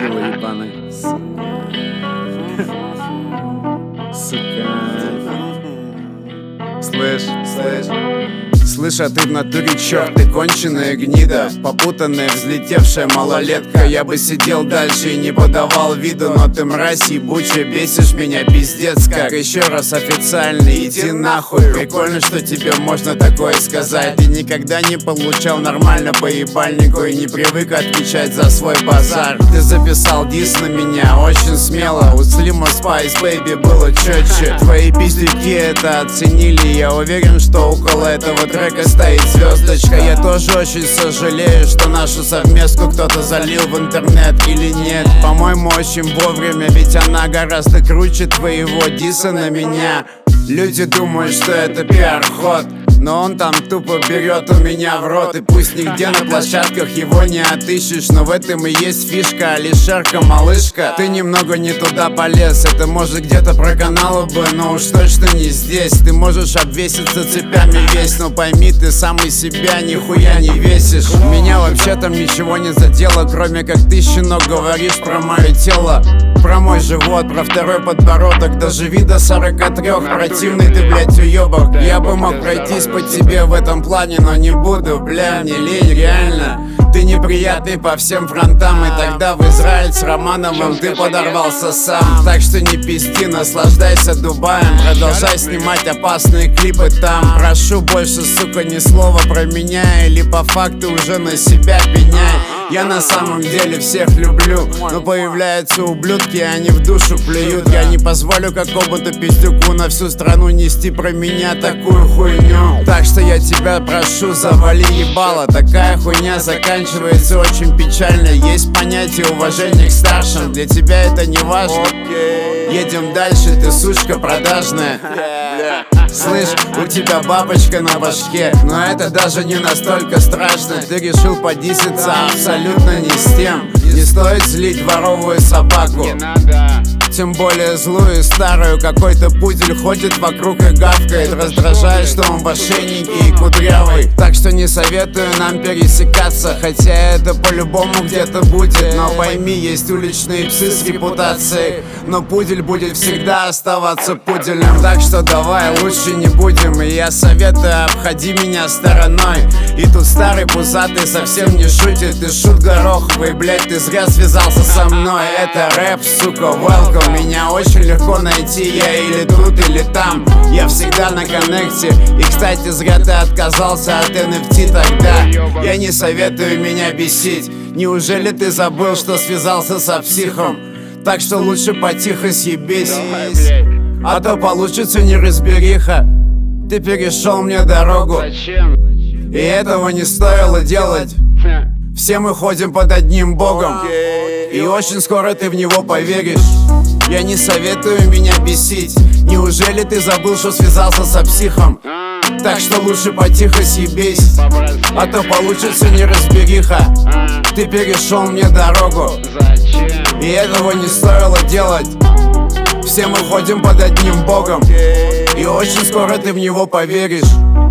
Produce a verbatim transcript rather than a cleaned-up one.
Чучело ебаный. Сука. Слышь, слышь. Слышь, а ты в натуре чё? Ты конченая гнида, попутанная, взлетевшая малолетка. Я бы сидел дальше и не подавал виду, но ты мразь ебучая, бесишь меня пиздец как. Еще раз официально иди нахуй. Прикольно, что тебе можно такое сказать. Ты никогда не получал нормально по ебальнику и не привык отвечать за свой базар. Ты записал дис на меня очень смело. У Слима Spice Baby было четче. Твои пиздюки это оценили. Я уверен, что около этого трека стоит звездочка. Я тоже очень сожалею, что нашу совместку кто-то залил в интернет или нет. По-моему, очень вовремя, ведь она гораздо круче твоего диса на меня. Люди думают, что это пиар-ход, но он там тупо берет у меня в рот. И пусть нигде на площадках его не отыщешь, но в этом и есть фишка. Алишерка, малышка, ты немного не туда полез. Это может где-то проканало бы, но уж точно не здесь. Ты можешь обвеситься цепями весь, но пойми, ты сам из себя нихуя не весишь. Меня вообще там ничего не задело, кроме как ты, щенок, говоришь про мое тело, про мой живот, про второй подбородок. Доживи до сорока трёх, противный ты, блядь, уёбок. Я бы мог пройтись по тебе в этом плане, но не буду, бля, мне лень, реально. Ты неприятный по всем фронтам, и тогда в Израиль с Романовым ты подорвался сам. Так что не пизди, наслаждайся Дубаем, продолжай снимать опасные клипы там. Прошу, больше, сука, ни слова про меня, или по факту уже на себя пеняй. Я на самом деле всех люблю, но появляются ублюдки, они в душу плюют. Я не позволю какому-то пиздюку на всю страну нести про меня такую хуйню. Так что я тебя прошу, завали ебало. Такая хуйня заканчивается очень печально. Есть понятие уважения к старшим, для тебя это не важно. Едем дальше, ты сучка продажная. Слышь, у тебя бабочка на башке, но это даже не настолько страшно. Ты решил подиситься абсолютно не с тем. Не стоит злить дворовую собаку, тем более злую и старую. Какой-то пудель ходит вокруг и гавкает, раздражает, что он в ошейнике и кудрявый. Так что не советую нам пересекаться, хотя это по-любому где-то будет. Но пойми, есть уличные псы с репутацией, но пудель будет всегда оставаться пуделем. Так что давай лучше не будем, и я советую, обходи меня стороной. И тут старый пузатый совсем не шутит, ты шут гороховый, блять, ты зря связался со мной. Это рэп, сука, welcome. Меня очень легко найти, я или тут, или там. Я всегда на коннекте. И, кстати, зря ты отказался от эн эф ти тогда. Я не советую меня бесить. Неужели ты забыл, что связался со психом? Так что лучше потихо съебись, а то получится неразбериха. Ты перешел мне дорогу, и этого не стоило делать. Все мы ходим под одним богом, и очень скоро ты в него поверишь. Я не советую меня бесить. Неужели ты забыл, что связался со психом? Так что лучше потихо съебись, а то получится неразбериха. Ты перешел мне дорогу, и этого не стоило делать. Все мы ходим под одним богом, и очень скоро ты в него поверишь.